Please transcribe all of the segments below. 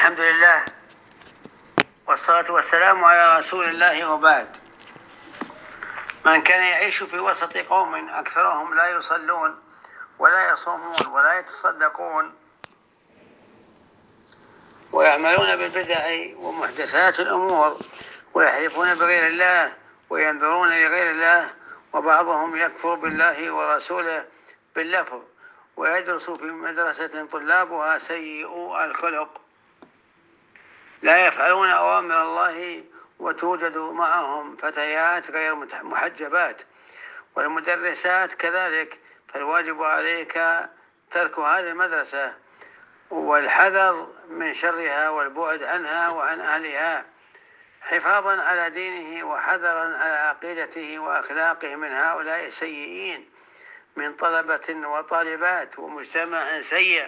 الحمد لله والصلاة والسلام على رسول الله، وبعد. من كان يعيش في وسط قوم أكثرهم لا يصلون ولا يصومون ولا يتصدقون ويعملون بالبدع ومحدثات الأمور ويحلفون بغير الله وينذرون لغير الله، وبعضهم يكفر بالله ورسوله باللفظ ويدرس في مدرسة طلابها سيئو الخلق، لا يفعلون أوامر الله، وتوجد معهم فتيات غير محجبات، والمدرسات كذلك، فالواجب عليك ترك هذه المدرسة والحذر من شرها والبعد عنها وعن أهلها، حفاظا على دينه وحذرا على عقيدته وأخلاقه من هؤلاء السيئين من طلبة وطالبات ومجتمع سيء.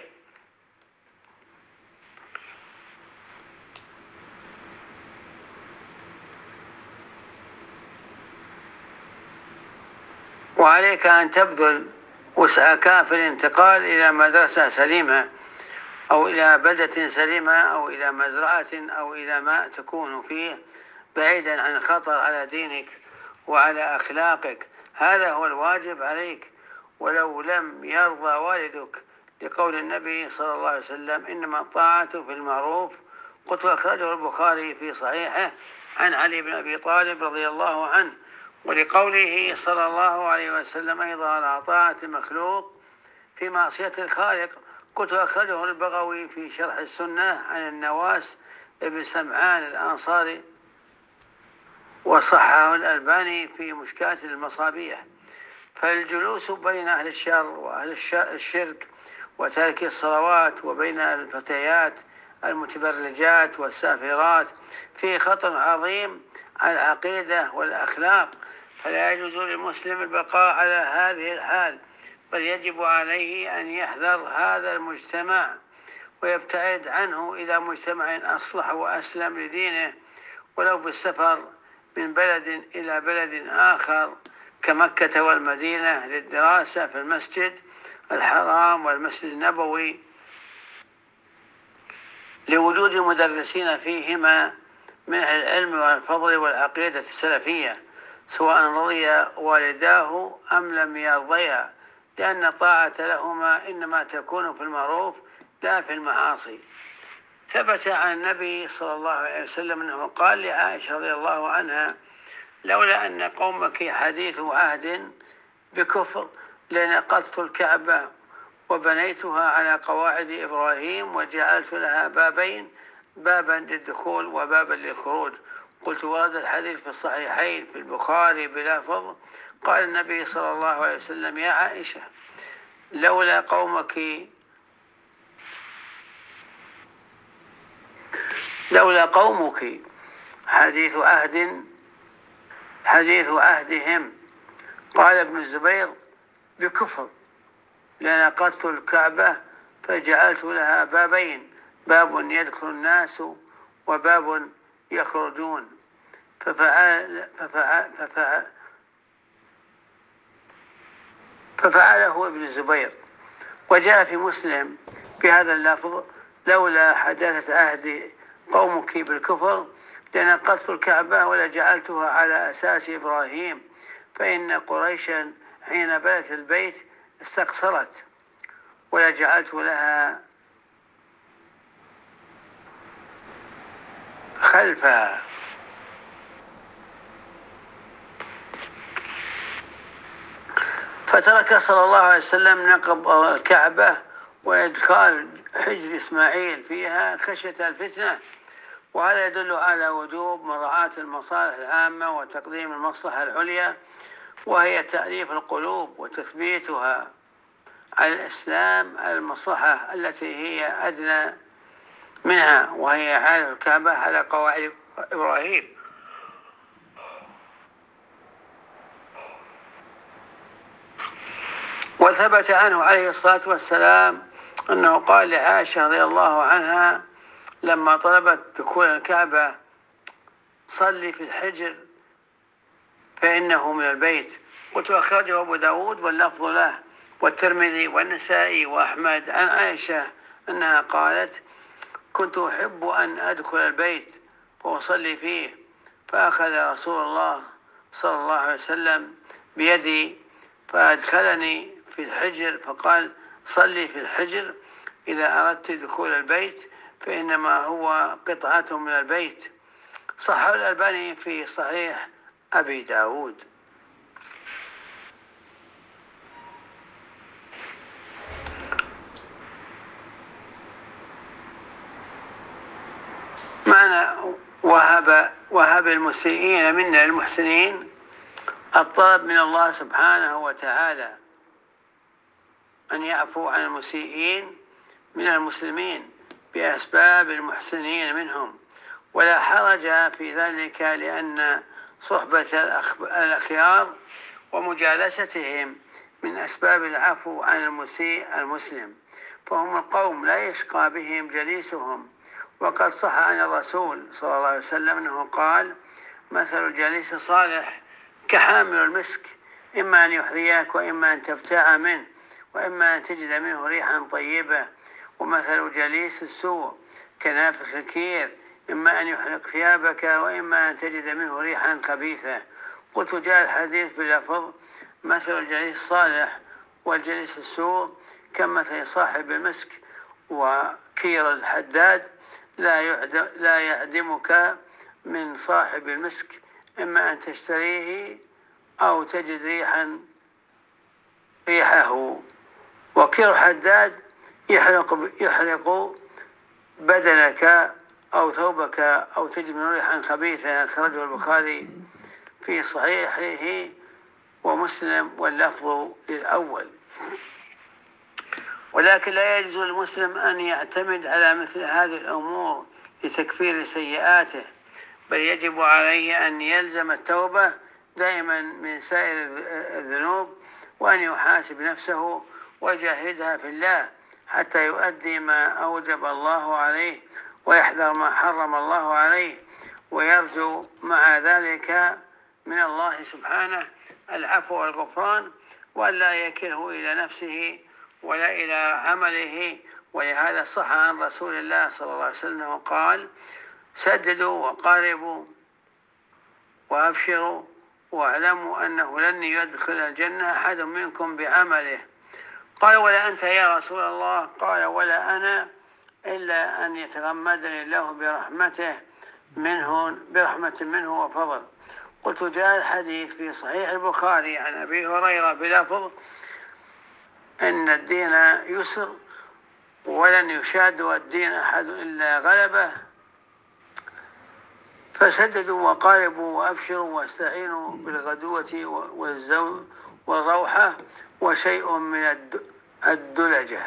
وعليك أن تبذل وسعك في الانتقال إلى مدرسة سليمة أو إلى بلدة سليمة أو إلى مزرعة أو إلى ما تكون فيه بعيدا عن الخطر على دينك وعلى أخلاقك، هذا هو الواجب عليك. ولو لم يرضى والدك لقول النبي صلى الله عليه وسلم: إنما الطاعة في المعروف، قلت أخرجه البخاري في صحيحه عن علي بن أبي طالب رضي الله عنه، ولقوله صلى الله عليه وسلم أيضا: على طاعة المخلوق في معصية الخالق، قلت أخرجه البغوي في شرح السنة عن النواس بن سمعان الأنصاري، وصححه الألباني في مشكاة المصابيح. فالجلوس بين أهل الشر وأهل الشرك وترك الصلوات وبين الفتيات المتبرجات والسافرات فيه خطر عظيم على العقيدة والأخلاق، فلا يجوز للمسلم البقاء على هذه الحال، بل يجب عليه أن يحذر هذا المجتمع ويبتعد عنه إلى مجتمع أصلح وأسلم لدينه، ولو بالسفر من بلد إلى بلد آخر كمكة والمدينة للدراسة في المسجد الحرام والمسجد النبوي، لوجود مدرسين فيهما من العلم والفضل والعقيدة السلفية، سواء رضي والداه أم لم يرضيا، لأن الطاعة لهما إنما تكون في المعروف لا في المعاصي. ثبت عن النبي صلى الله عليه وسلم أنه قال لعائشة رضي الله عنها: لولا أن قومك حديث عهد بكفر لنقضت الكعبة وبنيتها على قواعد إبراهيم وجعلت لها بابين، بابا للدخول وبابا للخروج. قلت: ورد الحديث في الصحيحين في البخاري بلفظ قال النبي صلى الله عليه وسلم: يا عائشة، لولا قومك حديث عهدهم، قال ابن الزبير: بكفر لنقضت الكعبة فجعلت لها بابين، باب يدخل الناس وباب يخرجون، ففعله ابن الزبير. وجاء في مسلم بهذا اللفظ: لولا حداثة عهد قومك بالكفر لنقضت الكعبة ولجعلتها على أساس إبراهيم، فإن قريشا حين بنت البيت استقصرت ولجعلت لها خلفها. فترك صلى الله عليه وسلم نقب الكعبة وإدخال حجر إسماعيل فيها خشية الفتنة، وهذا يدل على وجوب مراعاة المصالح العامة وتقديم المصلحة العليا، وهي تأليف القلوب وتثبيتها على الإسلام على المصلحة التي هي أدنى منها، وهي إعادة الكعبة على قواعد إبراهيم. وثبت عنه عليه الصلاة والسلام أنه قال لعائشة رضي الله عنها لما طلبت دخول الكعبة: صلي في الحجر فإنه من البيت. قلت: أخرجه أبو داود واللفظ له والترمذي والنسائي وأحمد عن عائشة أنها قالت: كنت أحب أن أدخل البيت وأصلي فيه، فأخذ رسول الله صلى الله عليه وسلم بيدي فأدخلني في الحجر، فقال: صلي في الحجر إذا أردت دخول البيت، فإنما هو قطعة من البيت. صححه الألباني في صحيح أبي داود. معنى وهب المسيئين منا المحسنين الطلب من الله سبحانه وتعالى أن يعفو عن المسيئين من المسلمين بأسباب المحسنين منهم، ولا حرج في ذلك، لأن صحبة الأخيار ومجالستهم من أسباب العفو عن المسيء المسلم، فهم القوم لا يشقى بهم جليسهم. وقد صح عن الرسول صلى الله عليه وسلم أنه قال: مثل الجليس الصالح كحامل المسك، إما أن يحذيك وإما أن تبتاع منه وإما أن تجد منه ريحا طيبة، ومثل جليس السوء كنافخ الكير، إما أن يحرق ثيابك وإما أن تجد منه ريحا خبيثة. قلت: جاء الحديث بلفظ مثل الجليس الصالح والجليس السوء كمثل صاحب المسك وكير الحداد، لا يعدمك من صاحب المسك، إما أن تشتريه أو تجد ريحه. وكير الحداد يحرق بدنك أو ثوبك أو تجد منه ريحا خبيثة. أخرجه البخاري في صحيحه ومسلم واللفظ للأول. ولكن لا يجوز للمسلم أن يعتمد على مثل هذه الأمور لتكفير سيئاته، بل يجب عليه أن يلزم التوبة دائما من سائر الذنوب، وأن يحاسب نفسه ويجاهدها في الله حتى يؤدي ما أوجب الله عليه ويحذر ما حرم الله عليه، ويرجو مع ذلك من الله سبحانه العفو والغفران، ولا يكله إلى نفسه ولا إلى عمله. ولهذا صح عن رسول الله صلى الله عليه وسلم قال: سددوا وقاربوا وأبشروا واعلموا أنه لن يدخل الجنة أحد منكم بعمله. قال: ولا أنت يا رسول الله؟ قال: ولا أنا، إلا أن يتغمدني الله برحمة منه وفضل. قلت: جاء الحديث في صحيح البخاري عن أبي هريرة بلفظ: إن الدين يسر ولن يشاد الدين أحد إلا غلبه، فسددوا وقاربوا وأبشروا واستعينوا بالغدوة والروحة وشيء من الدلجة.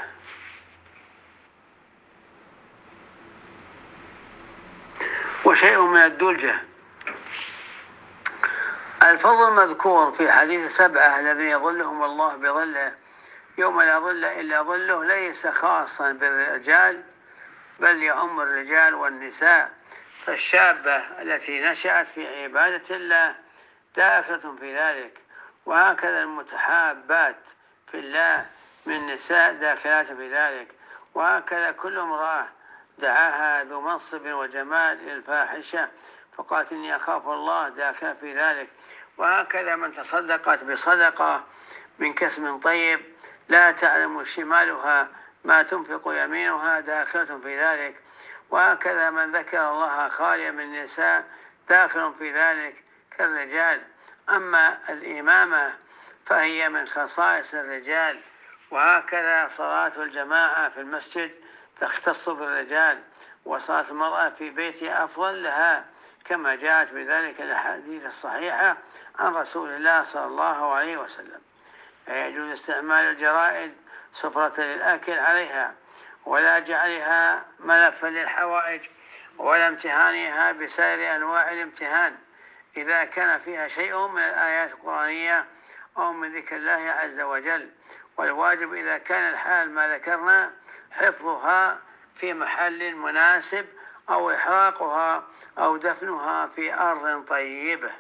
الفضل المذكور في حديث 7 الذين يظلهم الله بظله يوم لا ظل إلا ظله ليس خاصا بالرجال، بل يعم الرجال والنساء، فالشابة التي نشأت في عبادة الله داخلة في ذلك، وهكذا المتحابات في الله من النساء داخلات في ذلك، وهكذا كل امرأة دعاها ذو منصب وجمال للفاحشة فقالت: إني أخاف الله، داخل في ذلك. وهكذا من تصدقت بصدقة من كسب طيب لا تعلم شمالها ما تنفق يمينها، داخلة في ذلك. وهكذا من ذكر الله خاليا من النساء داخل في ذلك كالرجال. أما الإمامة فهي من خصائص الرجال، وهكذا صلاة الجماعة في المسجد تختص بالرجال، وصلاة المرأة في بيتها أفضل لها، كما جاءت بذلك الأحاديث الصحيحة عن رسول الله صلى الله عليه وسلم. لا يجوز استعمال الجرائد سفرة للآكل عليها، ولا جعلها ملفا للحوائج، ولا امتهانها بسائر أنواع الامتهان إذا كان فيها شيء من الآيات القرآنية أو من ذكر الله عز وجل. والواجب إذا كان الحال ما ذكرنا حفظها في محل مناسب، أو إحراقها أو دفنها في أرض طيبة.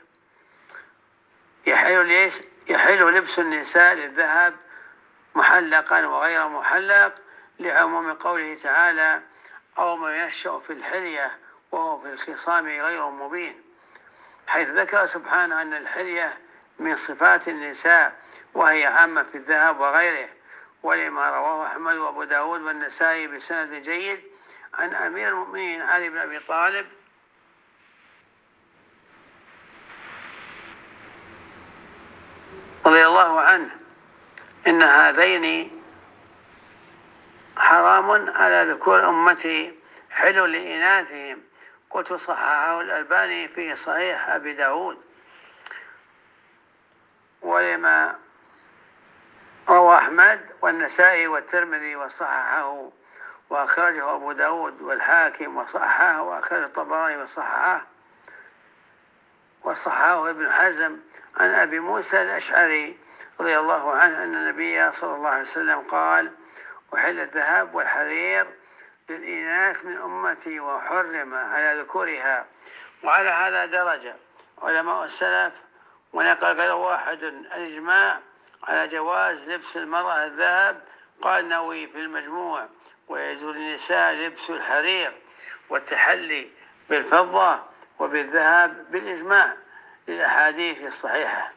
يحل لبس النساء للذهب محلقا وغير محلق، لعموم قوله تعالى: أو من ينشأ في الحلية وهو في الخصام غير مبين، حيث ذكر سبحانه أن الحلية من صفات النساء وهي عامة في الذهب وغيره، ولما رواه أحمد وأبو داود والنسائي بسند جيد عن أمير المؤمنين علي بن أبي طالب رضي الله عنه إن هذين حرام على ذكور أمتي حل لإناثهم. قلت صححه الألباني في صحيح أبي داود. ولما روى أحمد والنسائي والترمذي وصححه وأخرجه أبو داود والحاكم وصححه، وأخرجه الطبراني وصححه ابن حزم عن أبي موسى الأشعري رضي الله عنه أن النبي صلى الله عليه وسلم قال: أحل الذهب والحرير للإناث من أمتي وحرم على ذكورها. وعلى هذا درجة علماء السلف، ونقل غير واحد الإجماع على جواز لبس المرأة الذهب. قال النووي في المجموع: ويجوز للنساء لبس الحرير والتحلي بالفضة وبالذهب بالإجماع للأحاديث الصحيحة.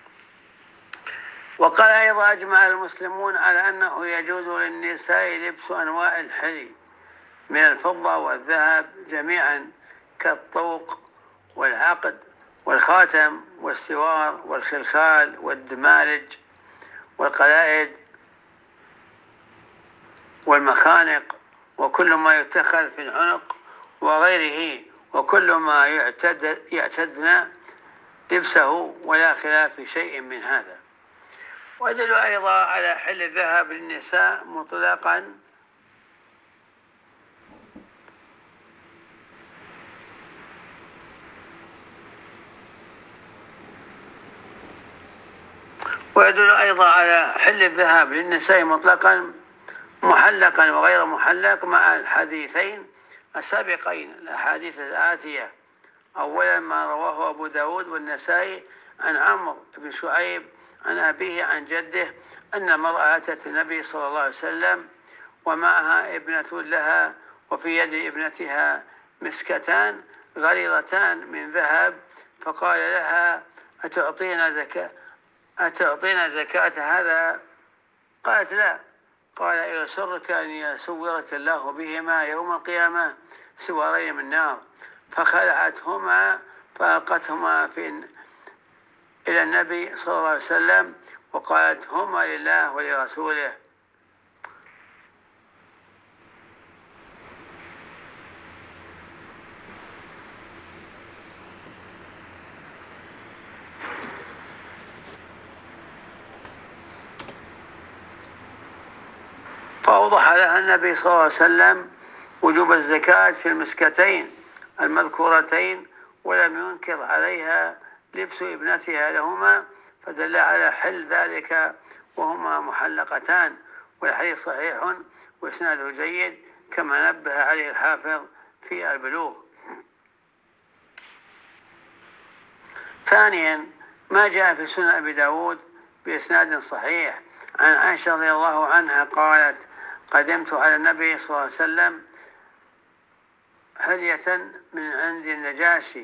وقال أيضا: أجمع المسلمون على أنه يجوز للنساء لبس أنواع الحلي من الفضة والذهب جميعا، كالطوق والعقد والخاتم والسوار والخلخال والدمالج والقلائد والمخانق وكل ما يتخذ في العنق وغيره، وكل ما يعتدن لبسه، ولا خلاف في شيء من هذا. ويدل أيضا على حل الذهب للنساء مطلقا محلقا وغير محلق مع الحديثين السابقين، الأحاديث الآتية: أولا ما رواه أبو داود والنسائي عن عمرو بن شعيب عن أبيه عن جده أن المرأة أتت النبي صلى الله عليه وسلم ومعها ابنة لها، وفي يد ابنتها مسكتان غليظتان من ذهب، فقال لها: أتعطينا زكاة هذا؟ قالت: لا. قال: يسرك أن يسورك الله بهما يوم القيامة سوارين من نار. فخلعتهما فألقتهما إلى النبي صلى الله عليه وسلم وقالت: هما لله ولرسوله. فأوضح لها النبي صلى الله عليه وسلم وجوب الزكاة في المسكتين المذكورتين، ولم ينكر عليها لبس ابنتها لهما، فدل على حل ذلك وهما محلقتان. والحديث صحيح وإسناده جيد كما نبه عليه الحافظ في البلوغ. ثانيا ما جاء في سنن أبي داود بإسناد صحيح عن عائشة رضي الله عنها قالت: قدمت على النبي صلى الله عليه وسلم هدية من عند النجاشي،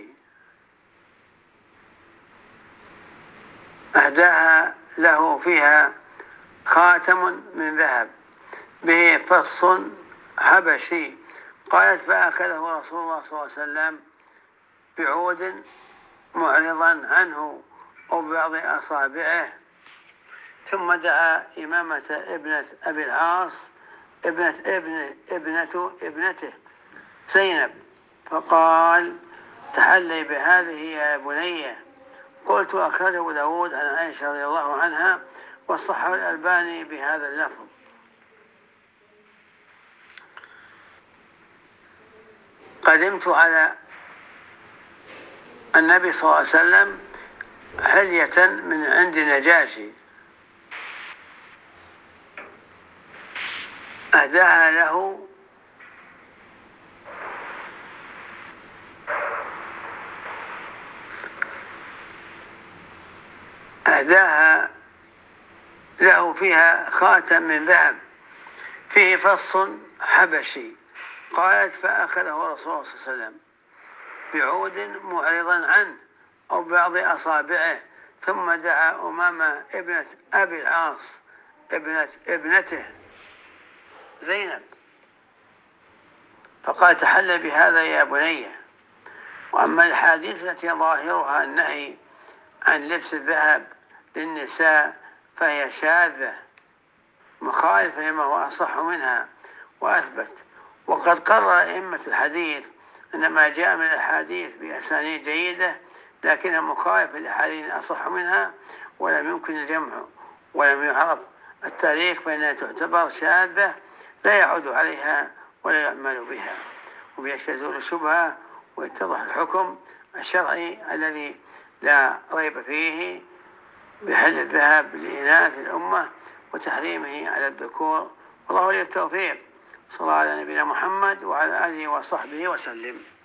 أهداها له فيها خاتم من ذهب به فص حبشي. قالت: فأخذه رسول الله صلى الله عليه وسلم بعود معرضا عنه أو ببعض أصابعه، ثم دعا إمامة ابنة أبي العاص ابنته زينب فقال: تحلي بهذه يا بنية. قلت: أخرجه داود عن عائشة رضي الله عنها وصححه الألباني بهذا اللفظ. قدمت على النبي صلى الله عليه وسلم حلية من عند النجاشي أهداها له فيها خاتم من ذهب فيه فص حبشي. قالت فأخذه رسول الله صلى الله عليه وسلم بعود معرضا عنه أو بعض أصابعه، ثم دعا أمامة ابنة أبي العاص ابنته زينب فقال تحلى بهذا يا بني. وأما الحديث التي ظاهرها النهي عن لبس الذهب للنساء فهي شاذة مخالفة لما هو أصح منها وأثبت. وقد قرر أئمة الحديث أن ما جاء من الحديث بأسانيد جيدة لكنها مخالفة للأحاديث أصح منها ولم يمكن الجمع ولم يعرف التاريخ، فإنها تعتبر شاذة لا يعود عليها ولا يعمل بها، وبها تزول الشبهة ويتضح الحكم الشرعي الذي لا ريب فيه بحل الذهب لإناث الأمة وتحريمه على الذكور. والله ولي التوفيق. صلى الله على نبينا محمد وعلى آله وصحبه وسلم.